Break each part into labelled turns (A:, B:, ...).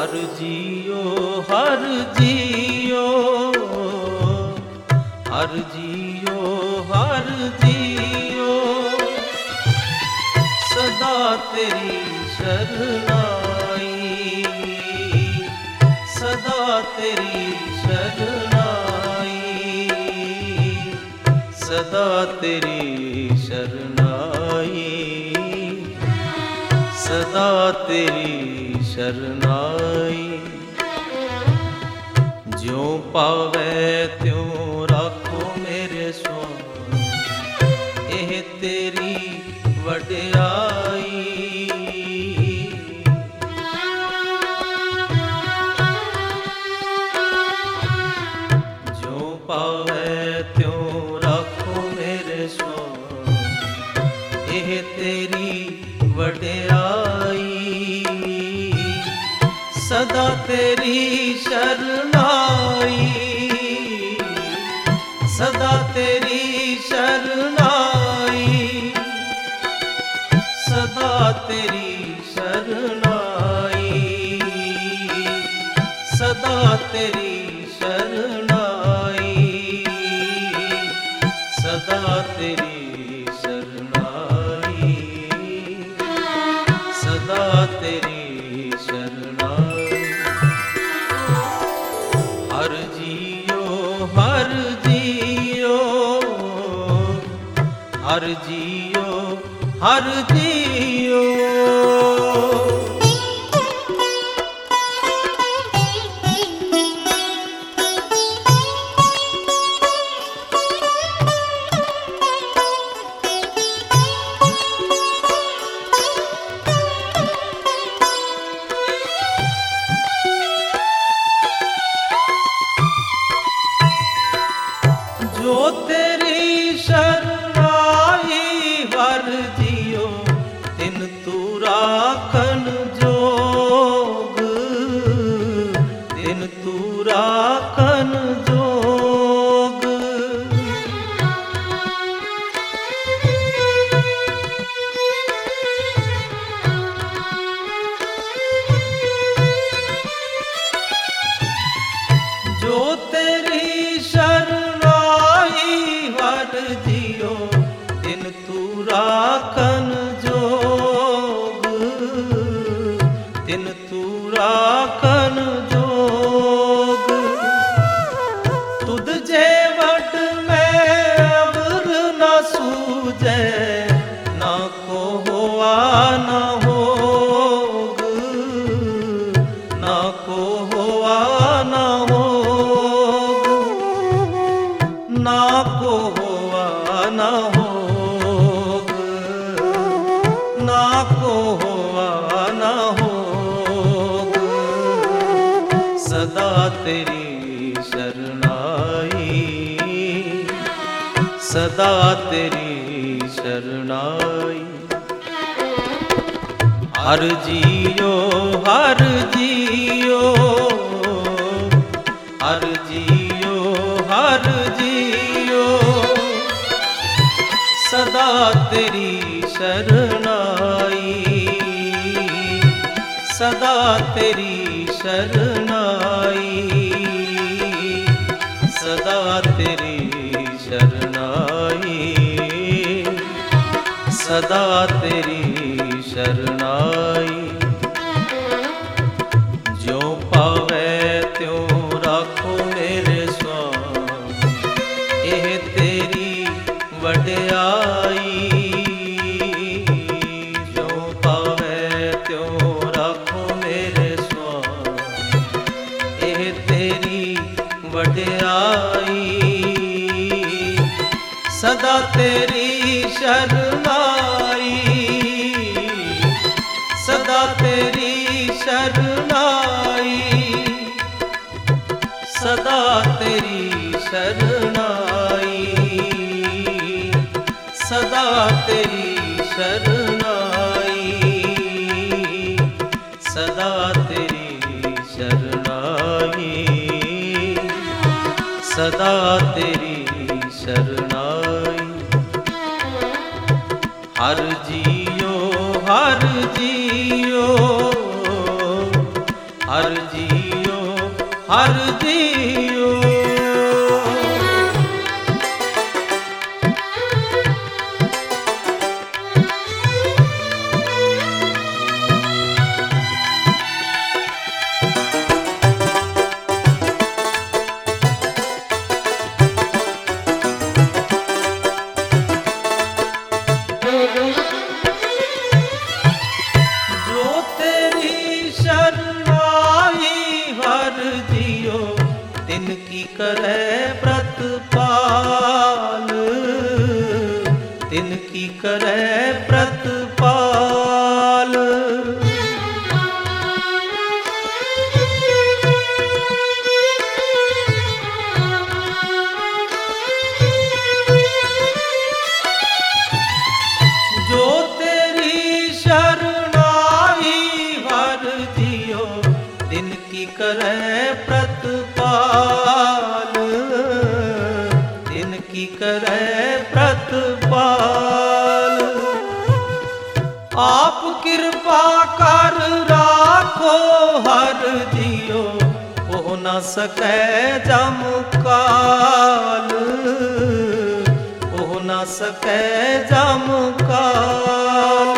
A: हर जियो हर जियो हर जियो हर जियो सदा तेरी शरणाई सदा तेरी शरणाई सदा तेरी शरणाई सदा तेरी शरणाई ज्यों पावे त्यों राखो मेरे स्वामी एह तेरी वड्याई ज्यों पावे त्यों राखो मेरे स्वामी एह तेरी वड्याई सदा तेरी शरणाई सदा तेरी शरणाई सदा तेरी शरणाई सदा तेरी शरणाई सदा तेरी शरणाई सदा तेरी शरणाई हर जियो हर जियो हर जियो हर जियो जो तेरी शरणाई हर जियो तिन तू राखन जोग तिन तू राखन जोग जो तेरी शरणाई हर जियो तिन तू राखन जोग तिन तू राखन जोग तुद जे वट में अवर न सूझे ना को होआ ना होग ना को होआ ना होग ना को होआ ना होग ना को होआ ना होग सदा तेरी शरणाई सदा तेरी शरणाई हर जियो हर जियो हर जियो हर जियो सदा तेरी शरणाई सदा तेरी शरणाई सदा तेरी शरणाई सदा तेरी शरणाई ज्यों पावे त्यों राखो मेरे स्वामी एह तेरी वड्याई ज्यों पावे त्यों राखो मेरे स्वामी एह तेरी वड्याई सदा तेरी शरणाई सदा तेरी शरणाई सदा तेरी शरणाई सदा तेरी शरणाई सदा तेरी शरणाई सदा तेरी शरणाई हर जियो हर जियो हर तिनकी करे प्रतिपाल। जो तेरी शरणाई भर जियो तिनकी करे प्रतिपाल, तिनकी करे प्रतिपाल। आप कृपा कर राखो हर जियो हो न सके जम काल, हो न सके जम काल,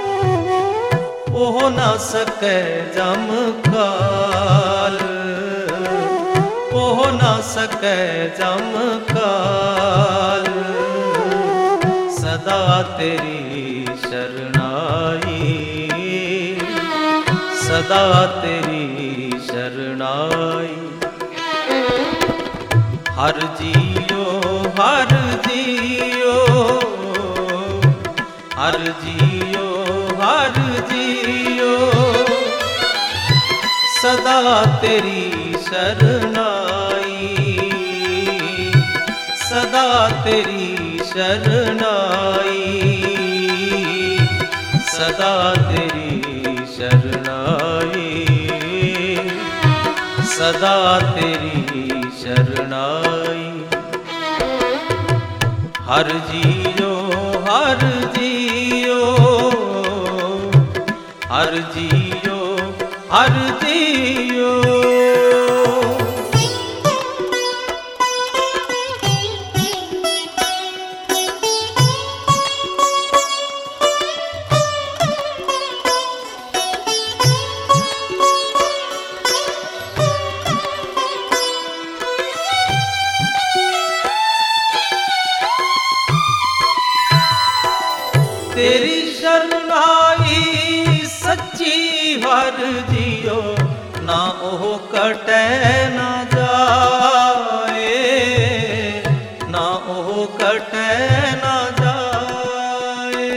A: हो न सके जम काल, हो न सके जम काल। सदा तेरी शरणाई, सदा तेरी शरणाई। हर जियो हर जियो, हर जियो हर जियो, सदा तेरी शरणाई, सदा तेरी शरणाई, सदा तेरी शरणाई, सदा तेरी शरणाई। हर जियो हर जियो, हर जियो हर जियो। तेरी शरणाई सच्ची हर जियो, ना ओह कटे ना जाए, ना ओह कटे ना जाए।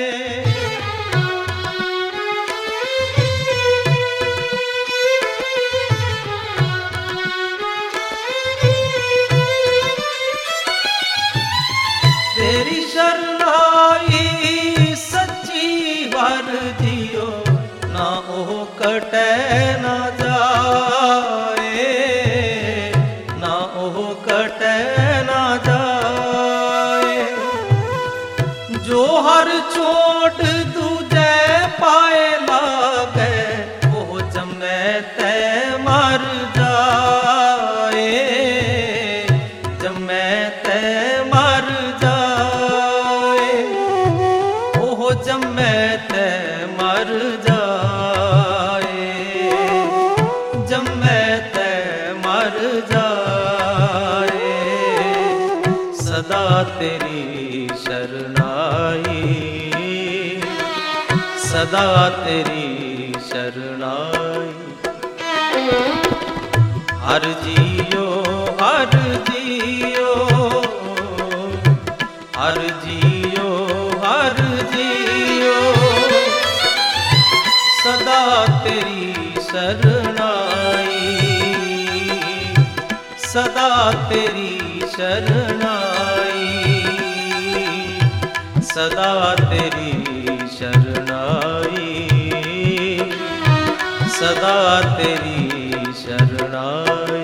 A: तेरी शरणाई हर जियो, ना ओह कटे ना जाए, ना ओह कटे ना जाए। जो हर चोट दूजे पाए लागे, वो जमे ते मर जाए, जमे ते मर जाए, ओह जमे ते मर जाए, जमे ते मर जाए। सदा तेरी शरणाई, सदा तेरी शरणाई। हर जियो हर जियो, हर जियो हर जियो, सदा तेरी शरणाई, सदा तेरी शरणाई, सदा तेरी शरणाई, सदा तेरी शरणाई।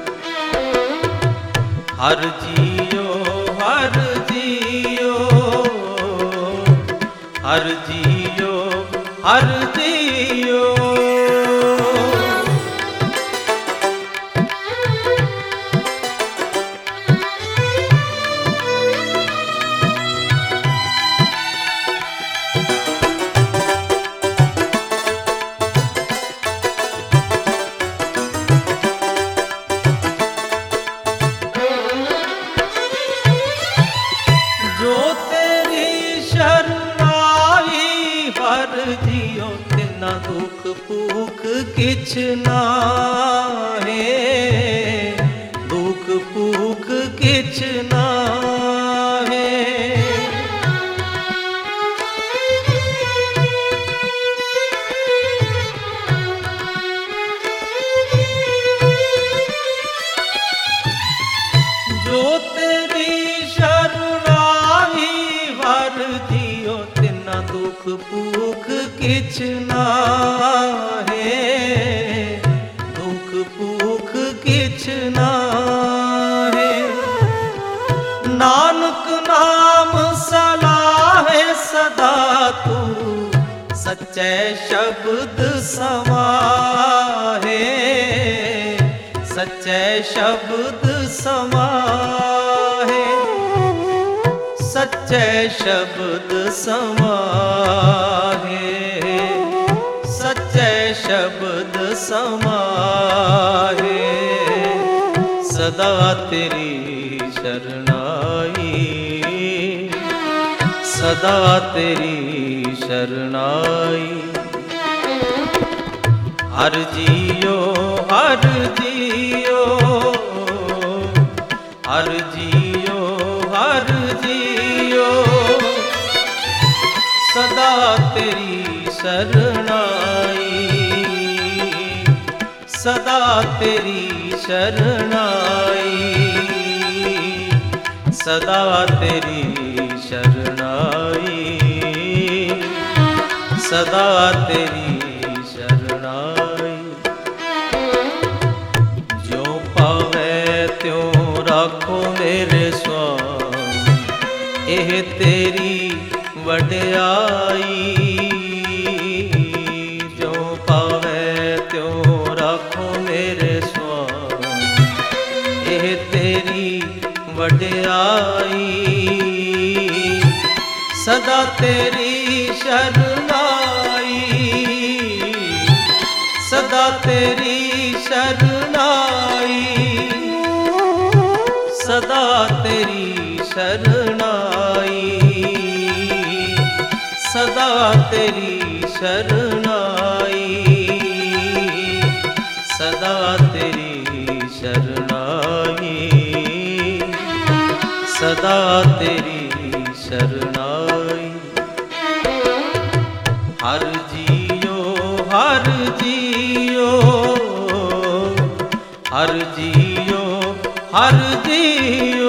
A: हर जियो हर जियो, हर जियो हर जियो। जो तेरी शरणाई हर जियो, तिना दुख भूख किछ नाहे, दुख भूख किछ नाहे। दुख भूख किछ नाहे, दुख भूख किछ नाहे। नानक नाम सलाहे सदा तू, सच्चे शब्द समाहे, सच्चे शब्द समाहे, सच्चे शब्द समाहे, सच्चे शब्द समाहे। सदा तेरी शरणाई, सदा तेरी शरणाई। हर जियो हर जियो, हर जियो हर जियो, सदा तेरी शरणाई, सदा तेरी शरणाई, सदा तेरी शरणाई, सदा तेरी शरणाई। जो पावे त्यों राखो मेरे स्वामी, एह तेरी वड्याई। जो पावे त्यों राखो मेरे स्वामी, एह तेरी वड्याई। सदा तेरी शरणाई, सदा तेरी शरणाई, सदा तेरी शरणाई, सदा तेरी शरणाई, सदा तेरी शरणाई, सदा तेरी शरणाई। हर जियो हर जियो, हर जियो हर जियो,